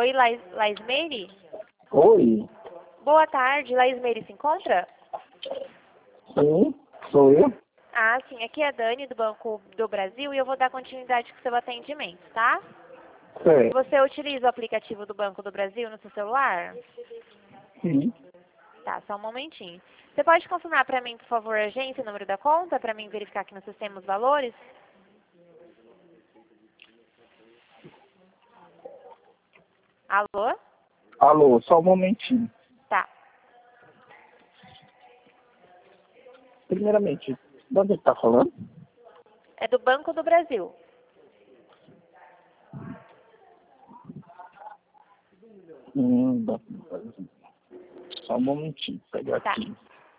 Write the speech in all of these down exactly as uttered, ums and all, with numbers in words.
Oi, Lais, Laismeire? Oi, Boa tarde, Laismeire se encontra? sim, sou eu? Ah, sim, aqui é a Dani do Banco do Brasil e eu vou dar continuidade com o seu atendimento, tá? Certo, Você utiliza o aplicativo do Banco do Brasil no seu celular? sim. Tá, só um momentinho. Você pode confirmar para mim, por favor, a agência, o número da conta, para mim verificar aqui no sistema os valores? Alô? Alô, só um momentinho. Tá. Primeiramente, de onde está falando? É do Banco do Brasil. Hum, da- só um momentinho, pegar Tá. aqui.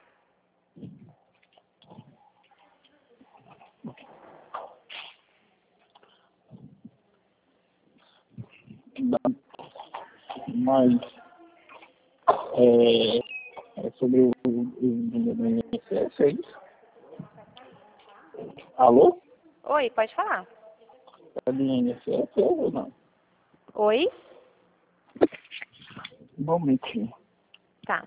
Da- Mas é, é sobre o, o, o número do I N S S, é isso? Alô? Oi, pode falar. É do I N S S ou não? Oi? Um momentinho. Tá.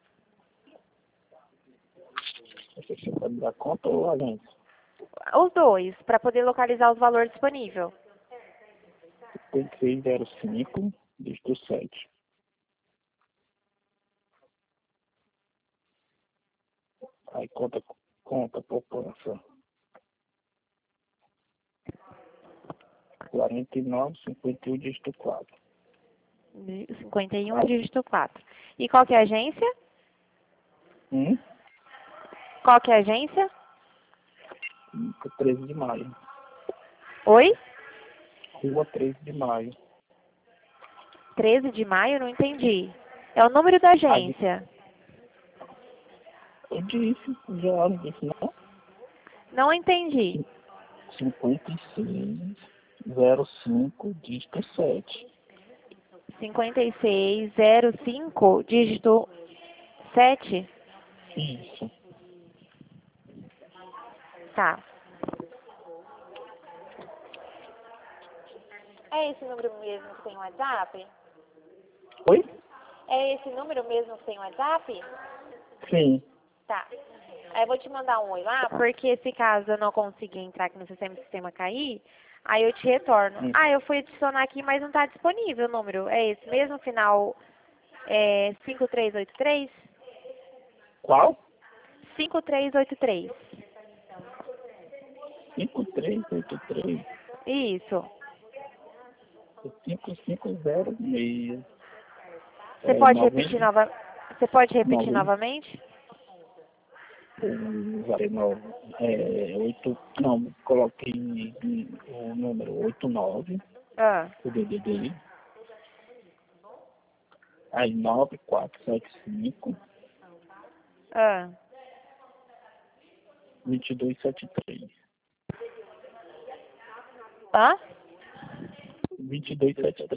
Você pode dar conta ou a agência? Os dois, para poder localizar os valores disponíveis. Tem seis zero cinco, dígito sete. Aí conta, conta, poupança. quarenta e nove, cinquenta e um, dígito quatro. cinquenta e um, dígito quatro. E qual que é a agência? Hum? Qual que é a agência? treze de maio. Oi? Rua treze de maio. treze de maio? Não entendi. É o número da Ah, de- agência. eu disse, já não disse não? Não entendi. cinquenta e seis, zero cinco, dígito sete. cinquenta e seis, zero cinco, dígito sete? Isso. Tá. É esse número mesmo que tem WhatsApp? Oi? É esse número mesmo que tem WhatsApp? Sim. Tá. Aí eu vou te mandar um oi lá, porque se caso eu não conseguir entrar aqui no sistema e o sistema cair, aí eu te retorno. Hum. Ah, eu fui adicionar aqui, mas não está disponível o número. É esse mesmo, final é, cinco três oito três? Qual? cinco três oito três. cinco três oito três, Isso. cinco cinco zero seis. Você É, pode repetir noventa, nova... Você pode repetir noventa, novamente? zero nove, é, oito, não, coloquei o número oito nove, Ah, o D D D, aí nove quatro sete cinco, ah. vinte e dois setenta e três. Hã? vinte e dois setenta e três.